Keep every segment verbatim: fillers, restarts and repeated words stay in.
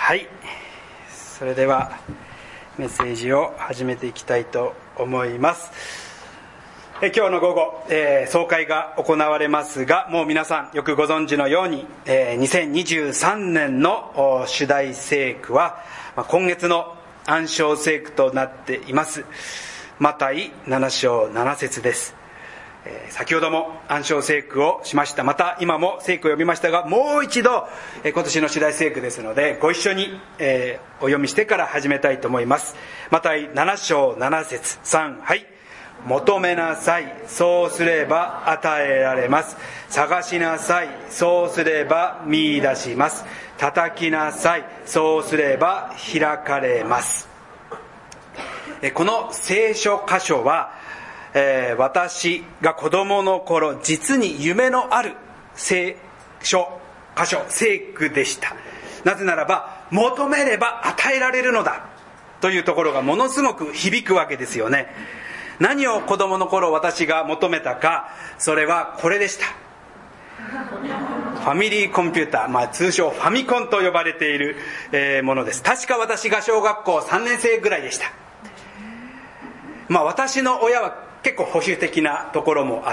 はい、それではメッセージを始めていきたいと思います。え今日の午後、えー、総会が行われますが、もう皆さんよくご存知のように、えー、にせんにじゅうさんねんの主題聖句は、まあ、今月の暗唱聖句となっていますマタイなな章なな節です。えー、先ほども暗唱聖句をしました。また今も聖句を読みましたが、もう一度、えー、今年の主題聖句ですのでご一緒に、えー、お読みしてから始めたいと思います。マタイなな章なな節さん、はい。求めなさい、そうすれば与えられます。探しなさい、そうすれば見出します。叩きなさい、そうすれば開かれます。えー、この聖書箇所はえー、私が子供の頃実に夢のある聖書箇所聖句でした。なぜならば求めれば与えられるのだというところがものすごく響くわけですよね。何を子供の頃私が求めたか、それはこれでした。ファミリーコンピューター、まあ、通称ファミコンと呼ばれている、えー、ものです。確か私が小学校さんねん生ぐらいでした。まあ、私の親は結構保守的なところもあって、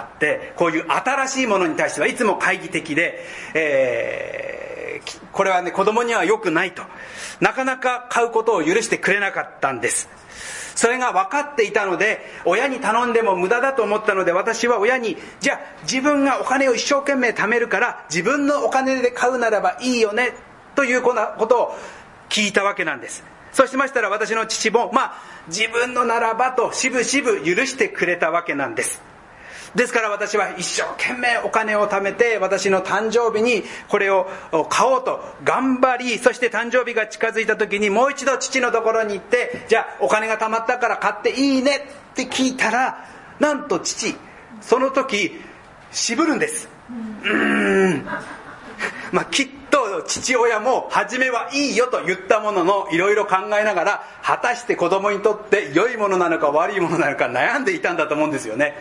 こういう新しいものに対してはいつも懐疑的で、えー、これはね子供には良くないと、なかなか買うことを許してくれなかったんです。それが分かっていたので、親に頼んでも無駄だと思ったので、私は親に、じゃあ自分がお金を一生懸命貯めるから自分のお金で買うならばいいよねということを聞いたわけなんです。そうしましたら私の父も、まあ自分のならばとしぶしぶ許してくれたわけなんです。ですから私は一生懸命お金を貯めて、私の誕生日にこれを買おうと頑張り、そして誕生日が近づいた時にもう一度父のところに行って、じゃあお金が貯まったから買っていいねって聞いたら、なんと父その時渋るんです。うーんまあ、きっと父親も初めはいいよと言ったものの、いろいろ考えながら果たして子供にとって良いものなのか悪いものなのか悩んでいたんだと思うんですよね。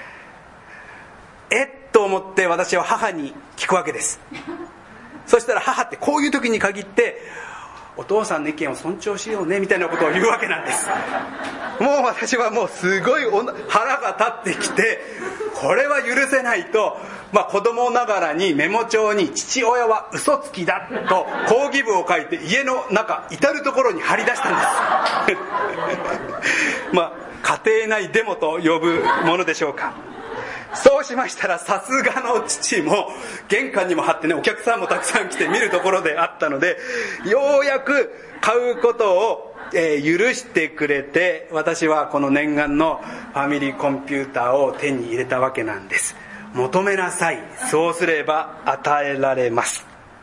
えっと思って私は母に聞くわけです。そしたら母ってこういう時に限って、お父さんの意見を尊重しようねみたいなことを言うわけなんです。もう私はもうすごい腹が立ってきて、これは許せないと、まあ、子供ながらにメモ帳に父親は嘘つきだと抗議文を書いて家の中至る所に貼り出したんですまあ家庭内デモと呼ぶものでしょうか。そうしましたら、さすがの父も玄関にも貼ってね、お客さんもたくさん来て見るところであったので、ようやく買うことを、えー、許してくれて、私はこの念願のファミリーコンピューターを手に入れたわけなんです。求めなさい、そうすれば与えられます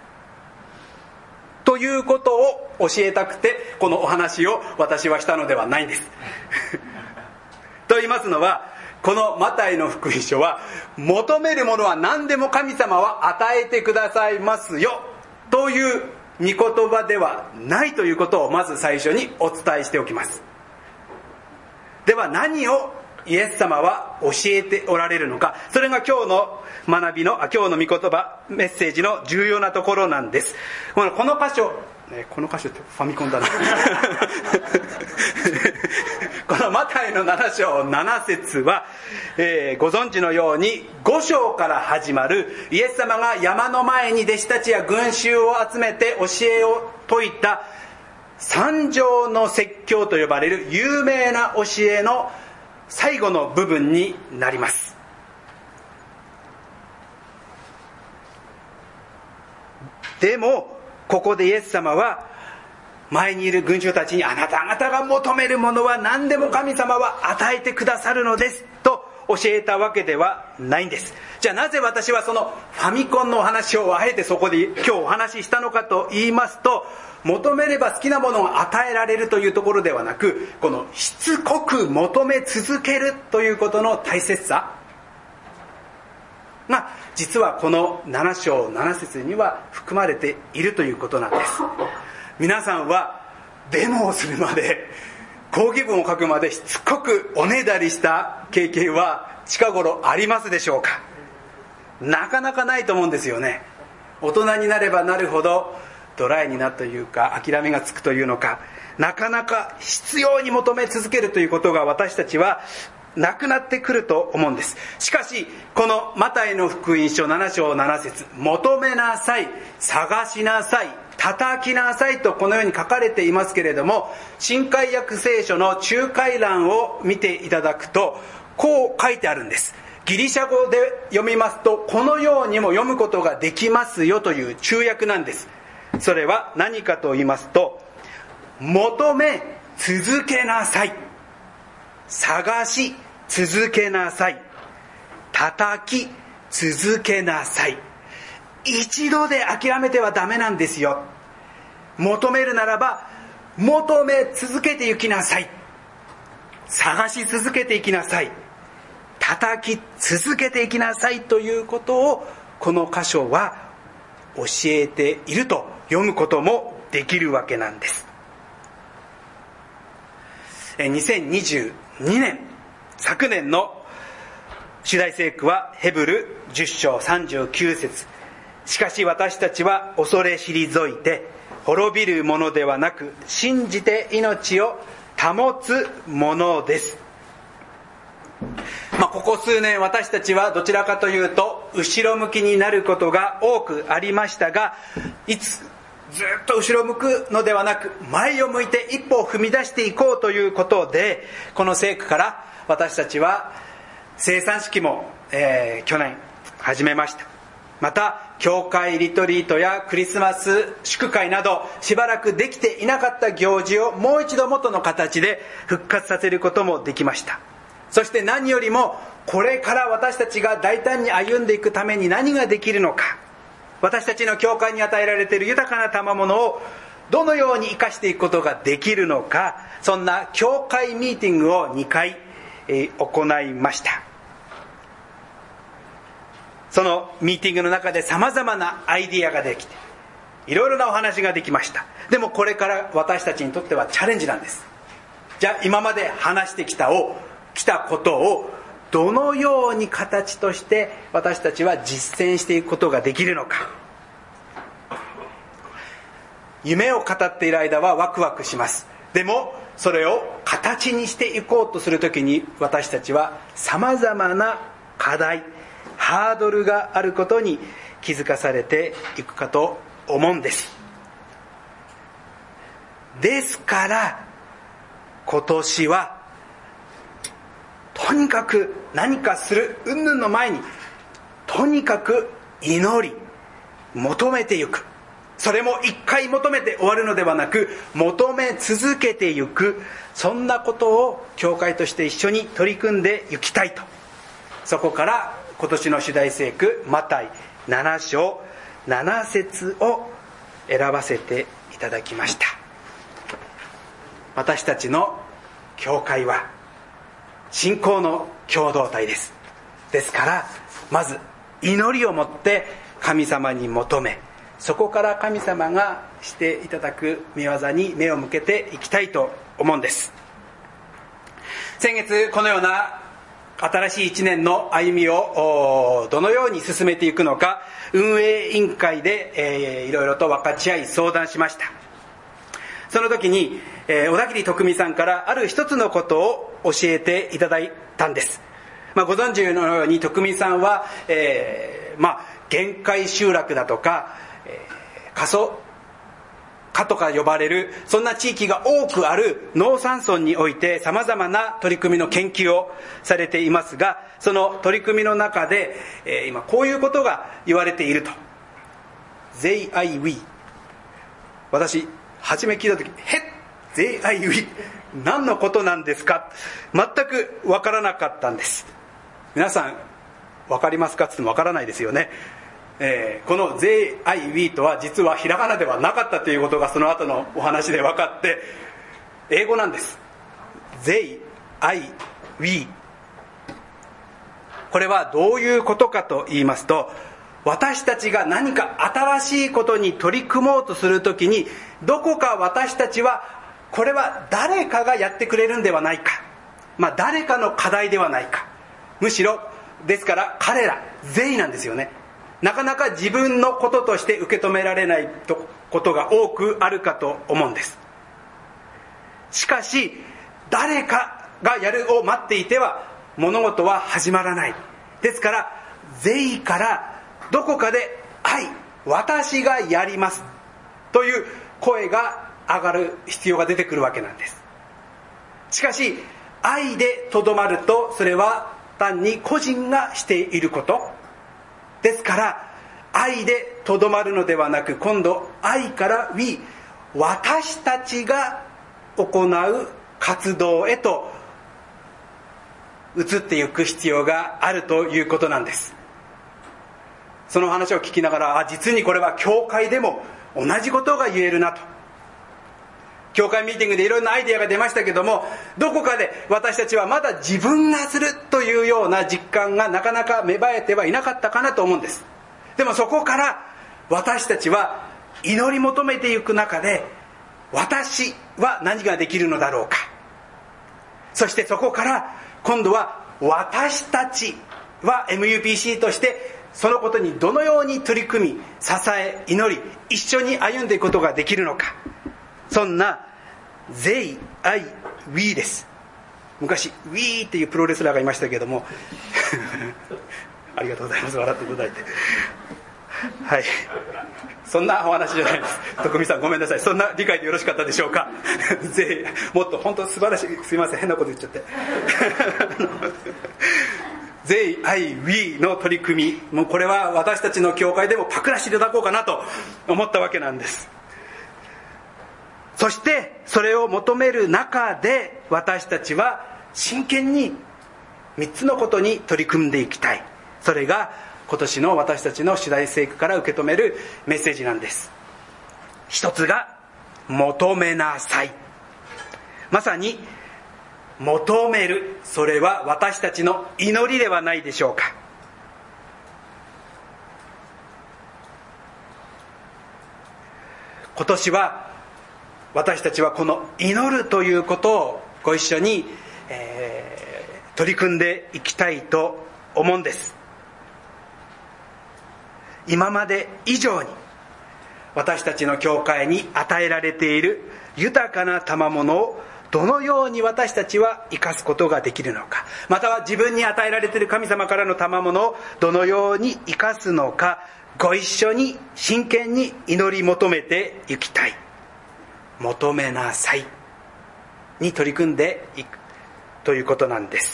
ということを教えたくて、このお話を私はしたのではないんですと言いますのは、このマタイの福音書は、求めるものは何でも神様は与えてくださいますよという御言葉ではないということをまず最初にお伝えしておきます。では何をイエス様は教えておられるのか、それが今日の学びの、今日の御言葉メッセージの重要なところなんです。この箇所、この箇所ってファミコンだなこのマタイのなな章なな節は、えー、ご存知のようにご章から始まる、イエス様が山の前に弟子たちや群衆を集めて教えを説いた三条の説教と呼ばれる有名な教えの最後の部分になります。でもここでイエス様は前にいる群衆たちに、あなた方が求めるものは何でも神様は与えてくださるのですと教えたわけではないんです。じゃあなぜ私はそのファミコンのお話をあえてそこで今日お話ししたのかと言いますと、求めれば好きなものを与えられるというところではなく、このしつこく求め続けるということの大切さが実はこのなな章なな節には含まれているということなんです。皆さんはデモをするまで、抗議文を書くまでしつこくおねだりした経験は近頃ありますでしょうか。なかなかないと思うんですよね。大人になればなるほどドライになるというか、諦めがつくというのか、なかなか必要に求め続けるということが私たちはなくなってくると思うんです。しかしこのマタイの福音書なな章なな節、求めなさい、探しなさい、叩きなさいとこのように書かれていますけれども、新海訳聖書の仲介欄を見ていただくとこう書いてあるんです。ギリシャ語で読みますと、このようにも読むことができますよという中訳なんです。それは何かと言いますと、求め続けなさい、探し続けなさい、叩き続けなさい。一度で諦めてはダメなんですよ。求めるならば求め続けていきなさい、探し続けていきなさい、叩き続けていきなさいということをこの箇所は教えていると読むこともできるわけなんです。にせんにじゅうにねん、昨年の主題聖句はヘブルじゅっ章さんじゅうきゅう節、しかし私たちは恐れ退いて滅びるものではなく信じて命を保つものです。まあ、ここ数年私たちはどちらかというと後ろ向きになることが多くありましたが、いつずっと後ろ向くのではなく前を向いて一歩を踏み出していこうということで、この聖句から私たちは生産式も、えー、去年始めました。また教会リトリートやクリスマス祝会などしばらくできていなかった行事をもう一度元の形で復活させることもできました。そして何よりもこれから私たちが大胆に歩んでいくために何ができるのか、私たちの教会に与えられている豊かな賜物をどのように生かしていくことができるのか、そんな教会ミーティングをにかい、えー、行いました。そのミーティングの中で様々なアイディアができて、いろいろなお話ができました。でもこれから私たちにとってはチャレンジなんです。じゃあ今まで話してきたを来たことをどのように形として私たちは実践していくことができるのか。夢を語っている間はワクワクします。でもそれを形にしていこうとするときに私たちは様々な課題、ハードルがあることに気づかされていくかと思うんです。ですから今年はとにかく何かする云々の前に、とにかく祈り求めていく、それも一回求めて終わるのではなく求め続けていく、そんなことを教会として一緒に取り組んでいきたいと、そこから今年の主題聖句マタイなな章なな節を選ばせていただきました。私たちの教会は信仰の共同体です。ですからまず祈りをもって神様に求め、そこから神様がしていただく御業に目を向けていきたいと思うんです。先月このような新しい一年の歩みをどのように進めていくのか、運営委員会で、えー、いろいろと分かち合い相談しました。その時に、えー、小田切徳美さんからある一つのことを教えていただいたんです。まあ、ご存知のように徳美さんは、えー、まあ限界集落だとか、えー、過疎化とか呼ばれるそんな地域が多くある農山村において様々な取り組みの研究をされていますが、その取り組みの中で、えー、今こういうことが言われていると。 They I we、 私初め聞いた時、へっ They I we 何のことなんですか、全く分からなかったんです。皆さん分かりますかって言っても分からないですよね。えー、この They I we とは実はひらがなではなかったということがその後のお話で分かって、英語なんです。 They I we、 これはどういうことかと言いますと、私たちが何か新しいことに取り組もうとするときに、どこか私たちはこれは誰かがやってくれるんではないか、まあ誰かの課題ではないか、むしろですから彼ら They なんですよね。 なかなか自分のこととして受け止められないことが多くあるかと思うんです。しかし誰かがやるを待っていては物事は始まらない。ですから善意からどこかで愛、私がやりますという声が上がる必要が出てくるわけなんです。しかし愛でとどまると、それは単に個人がしていることですから、愛でとどまるのではなく、今度愛から We、 私たちが行う活動へと移っていく必要があるということなんです。その話を聞きながら、あ、実にこれは教会でも同じことが言えるなと。教会ミーティングでいろんなアイデアが出ましたけども、どこかで私たちはまだ自分がするというような実感がなかなか芽生えてはいなかったかなと思うんです。でもそこから私たちは祈り求めていく中で、私は何ができるのだろうか、そしてそこから今度は私たちは エムユーピーシー としてそのことにどのように取り組み、支え、祈り、一緒に歩んでいくことができるのか、そんなThey, I, We です。昔 We っていうプロレスラーがいましたけどもありがとうございます、笑っていただいて。はい、そんなお話じゃないです。徳美さんごめんなさい、そんな理解でよろしかったでしょうかThey、もっと本当素晴らしい、すいません変なこと言っちゃってThey, I, We の取り組み、もうこれは私たちの教会でもパクらしていただこうかなと思ったわけなんです。そしてそれを求める中で、私たちは真剣にみっつのことに取り組んでいきたい。それが今年の私たちの主題聖句から受け止めるメッセージなんです。一つが求めなさい。まさに求める、それは私たちの祈りではないでしょうか。今年は私たちはこの祈るということをご一緒に、えー、取り組んでいきたいと思うんです。今まで以上に私たちの教会に与えられている豊かな賜物をどのように私たちは生かすことができるのか、または自分に与えられている神様からの賜物をどのように生かすのか、ご一緒に真剣に祈り求めていきたい。求めなさいに取り組んでいくということなんです。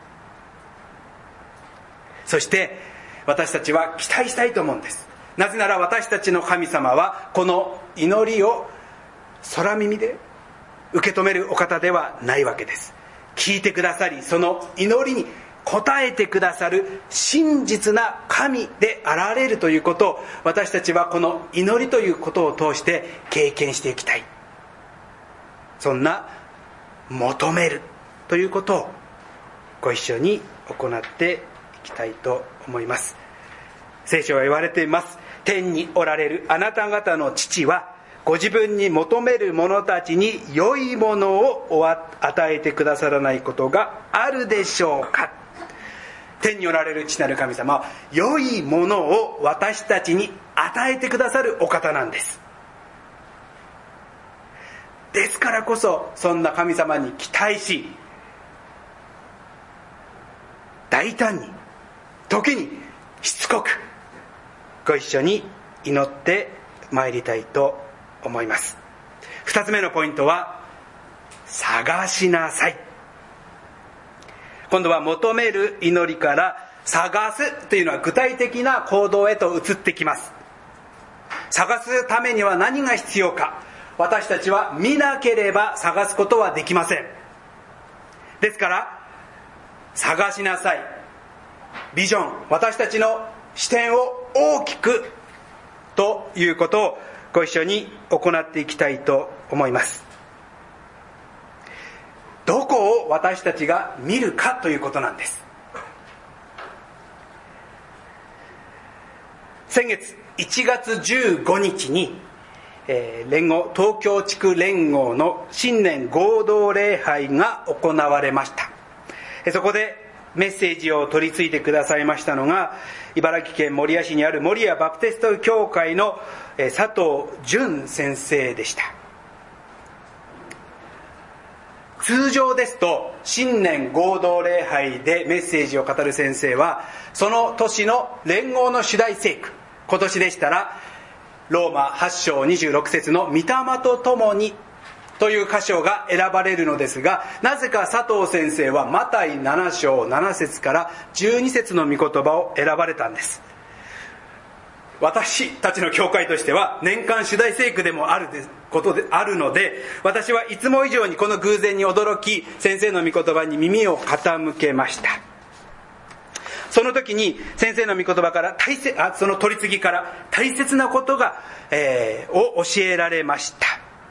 そして私たちは期待したいと思うんです。なぜなら私たちの神様はこの祈りを空耳で受け止めるお方ではないわけです。聞いてくださり、その祈りに応えてくださる真実な神であられるということを、私たちはこの祈りということを通して経験していきたい。そんな求めるということをご一緒に行っていきたいと思います。聖書は言われています。天におられるあなた方の父はご自分に求める者たちに良いものを与えてくださらないことがあるでしょうか。天におられる父なる神様は良いものを私たちに与えてくださるお方なんです。ですからこそそんな神様に期待し、大胆に、時にしつこくご一緒に祈ってまいりたいと思います。二つ目のポイントは探しなさい。今度は求める祈りから探すというのは具体的な行動へと移ってきます。探すためには何が必要か、私たちは見なければ探すことはできません。ですから探しなさい。ビジョン、私たちの視点を大きくということをご一緒に行っていきたいと思います。どこを私たちが見るかということなんです。先月いちがつじゅうごにちに、えー、連合東京地区連合の新年合同礼拝が行われました。そこでメッセージを取り次いでくださいましたのが、茨城県守谷市にある守谷バプテスト教会の佐藤淳先生でした。通常ですと新年合同礼拝でメッセージを語る先生は、その年の連合の主題聖句、今年でしたらローマはち章にじゅうろく節の御霊と共にという箇所が選ばれるのですが、なぜか佐藤先生はマタイなな章なな節からじゅうに節の御言葉を選ばれたんです。私たちの教会としては年間主題聖句でもあることであるので、私はいつも以上にこの偶然に驚き、先生の御言葉に耳を傾けました。その時に先生の御言葉から大切あその取り次ぎから大切なことが、えー、を教えられました。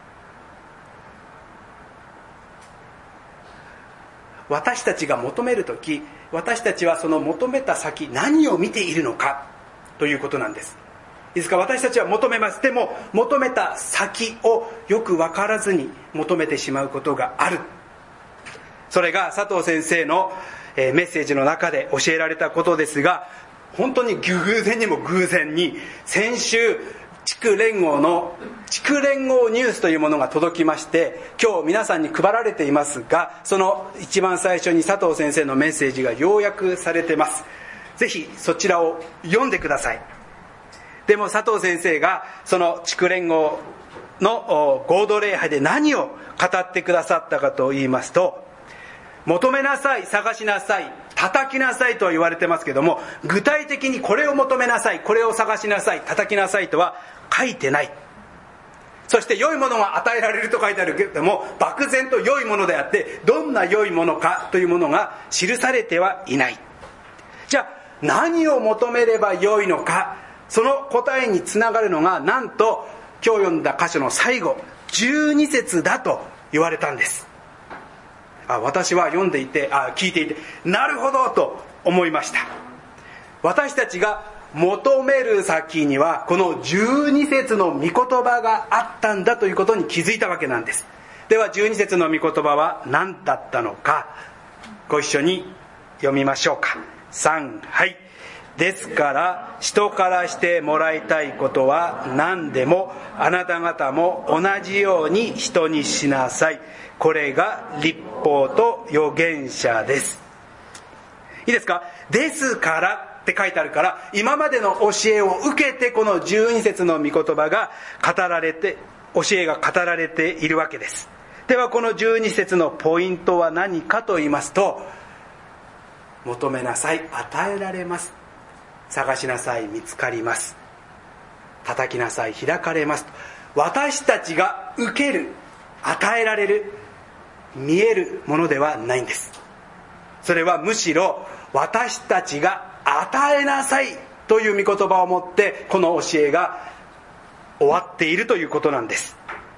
私たちが求めるとき、私たちはその求めた先、何を見ているのかということなんです。いいですか、私たちは求めます。でも求めた先をよく分からずに求めてしまうことがある。それが佐藤先生のメッセージの中で教えられたことですが、本当に偶然にも偶然に先週地区連合の地区連合ニュースというものが届きまして、今日皆さんに配られていますが、その一番最初に佐藤先生のメッセージが要約されています。ぜひそちらを読んでください。でも佐藤先生がその地区連合の合同礼拝で何を語ってくださったかと言いますと、求めなさい、探しなさい、叩きなさいとは言われてますけども、具体的にこれを求めなさい、これを探しなさい、叩きなさいとは書いてない。そして良いものが与えられると書いてあるけれども、漠然と良いものであって、どんな良いものかというものが記されてはいない。じゃあ何を求めれば良いのか、その答えにつながるのが、なんと今日読んだ箇所の最後じゅうに節だと言われたんです。あ、私は読んでいて、あ、聞いていて、なるほどと思いました。私たちが求める先にはこのじゅうに節の御言葉があったんだということに気づいたわけなんです。ではじゅうに節の御言葉は何だったのか、ご一緒に読みましょうか。さん、はい。ですから人からしてもらいたいことは何でもあなた方も同じように人にしなさい。これが律法と預言者です。いいですか。ですからって書いてあるから、今までの教えを受けてこのじゅうに節の御言葉が語られて、教えが語られているわけです。ではこのじゅうに節のポイントは何かと言いますと、求めなさい、与えられます。探しなさい、見つかります。叩きなさい、開かれます。私たちが受ける、与えられる、見えるものではないんです。それはむしろ私たちが与えなさいという御言葉を持ってこの教えが終わっているということなんです。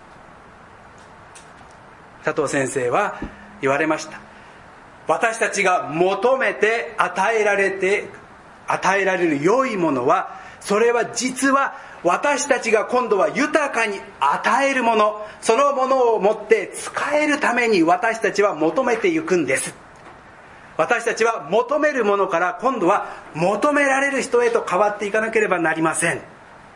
佐藤先生は言われました。私たちが求めて与えられて与えられる良いものは、それは実は私たちが今度は豊かに与えるもの、そのものを持って使えるために私たちは求めていくんです。私たちは求めるものから今度は求められる人へと変わっていかなければなりません。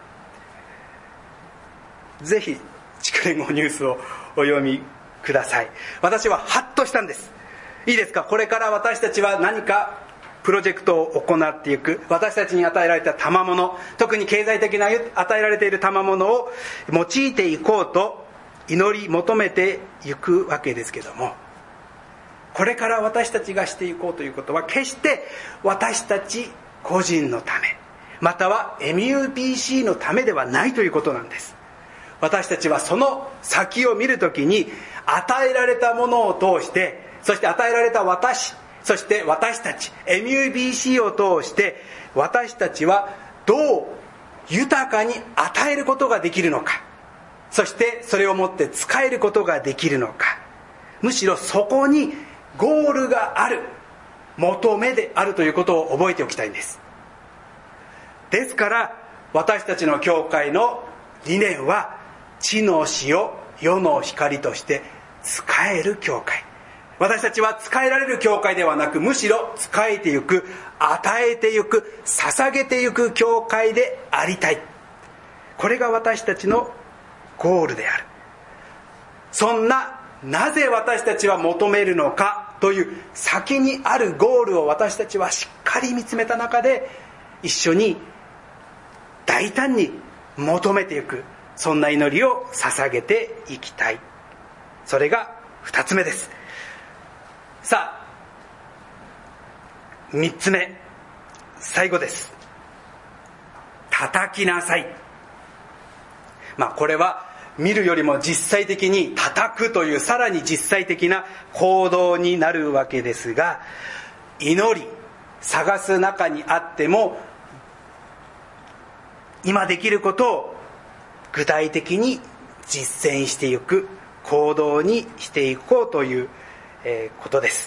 ぜひ地区連合ニュースをお読みください。私はハッとしたんです。いいですか。これから私たちは何かプロジェクトを行っていく。私たちに与えられた賜物、特に経済的な与えられている賜物を用いていこうと祈り求めていくわけですけども、これから私たちがしていこうということは決して私たち個人のため、または エムユービーシー のためではないということなんです。私たちはその先を見るときに、与えられたものを通して、そして与えられた私、そして私たち エムユービーシー を通して私たちはどう豊かに与えることができるのか、そしてそれをもって使えることができるのか、むしろそこにゴールがある、求めであるということを覚えておきたいんです。ですから私たちの教会の理念は、地の塩、世の光として使える教会、 私たちは仕えられる教会ではなく、むしろ仕えてゆく、与えてゆく、捧げてゆく教会でありたい。これが私たちのゴールである。そんな、なぜ私たちは求めるのかという先にあるゴールを私たちはしっかり見つめた中で、一緒に大胆に求めていく、そんな祈りを捧げていきたい。それが二つ目です。さあ、三つ目、最後です。叩きなさい。まあこれは見るよりも実際的に叩くというさらに実際的な行動になるわけですが、祈り探す中にあっても今できることを具体的に実践していく、行動にしていこうということです。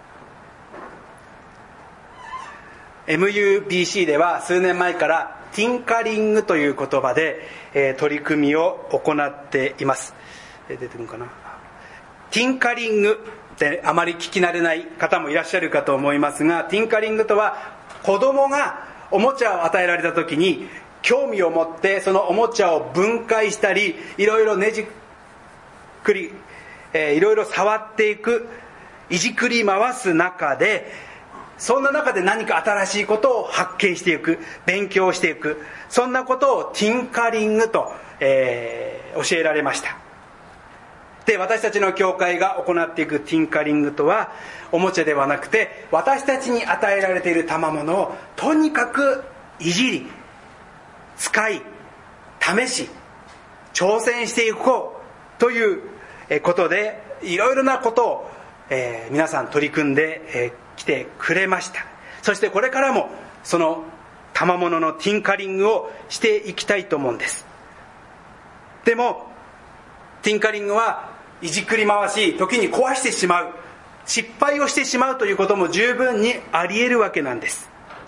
エムユービーシー では数年前からティンカリングという言葉で、えー、取り組みを行っています。えー、出てくるかな。ティンカリングってあまり聞き慣れない方もいらっしゃるかと思いますが、ティンカリングとは子供がおもちゃを与えられた時に興味を持ってそのおもちゃを分解したり、いろいろねじくり、えー、いろいろ触っていく、いじくり回す中で、そんな中で何か新しいことを発見していく、勉強していく、そんなことをティンカリングと、えー、教えられました。で、私たちの教会が行っていくティンカリングとは、おもちゃではなくて私たちに与えられている賜物をとにかくいじり、使い、試し、挑戦していこうということで、いろいろなことを、えー、皆さん取り組んで、えー来てくれました。そしてこれからもその賜物のティンカリングをしていきたいと思うんです。でもティンカリングはいじくり回し、時に壊してしまう、失敗をしてしまうということも十分にあり得るわけなんです。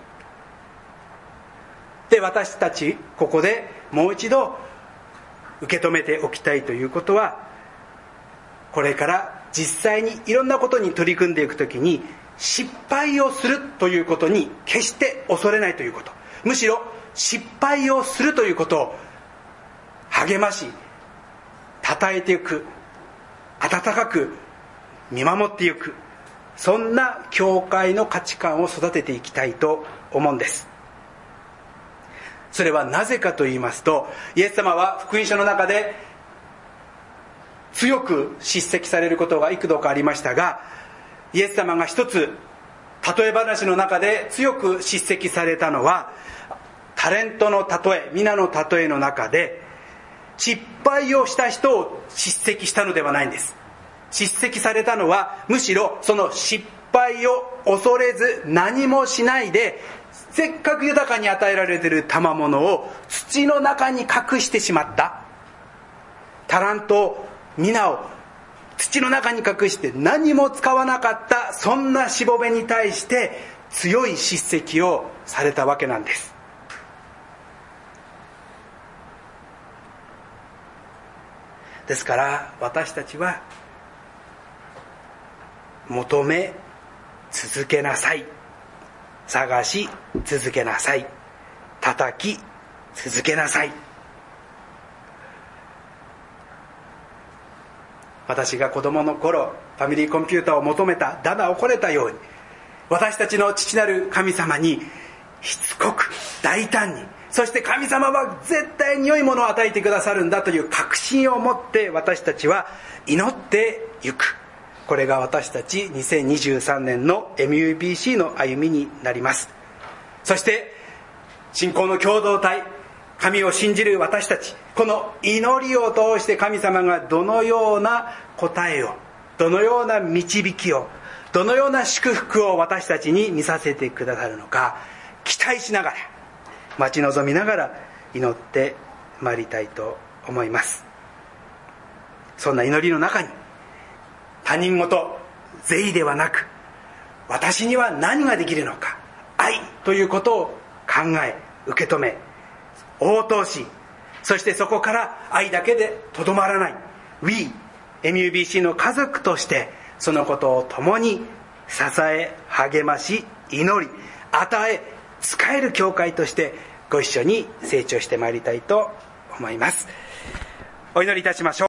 で、私たちここでもう一度受け止めておきたいということは、これから実際にいろんなことに取り組んでいくときに、失敗をするということに決して恐れないということ、むしろ失敗をするということを励まし、称えていく、温かく見守っていく、そんな教会の価値観を育てていきたいと思うんです。それはなぜかと言いますと、イエス様は福音書の中で強く叱責されることが幾度かありましたが、イエス様が一つ例え話の中で強く叱責されたのは、タレントの例え、皆の例えの中で失敗をした人を叱責したのではないんです。叱責されたのは、むしろその失敗を恐れず何もしないで、せっかく豊かに与えられている賜物を土の中に隠してしまった、タラント皆を土の中に隠して何も使わなかった、そんなしもべに対して強い叱責をされたわけなんです。ですから私たちは求め続けなさい、探し続けなさい、叩き続けなさい。私が子供の頃ファミリーコンピューターを求めた、だだ怒れたように、私たちの父なる神様にしつこく大胆に、そして神様は絶対に良いものを与えてくださるんだという確信を持って私たちは祈ってゆく。これが私たちにせんにじゅうさんねんの エムユービーシー の歩みになります。そして信仰の共同体、神を信じる私たち、この祈りを通して神様がどのような答えを、どのような導きを、どのような祝福を私たちに見させてくださるのか期待しながら、待ち望みながら祈ってまいりたいと思います。そんな祈りの中に、他人事、善意ではなく、私には何ができるのか、愛ということを考え、受け止め、応答し、そしてそこから愛だけでとどまらない We エムユービーシー の家族としてそのことを共に支え励まし祈り与え使える教会としてご一緒に成長してまいりたいと思います。お祈りいたしましょう。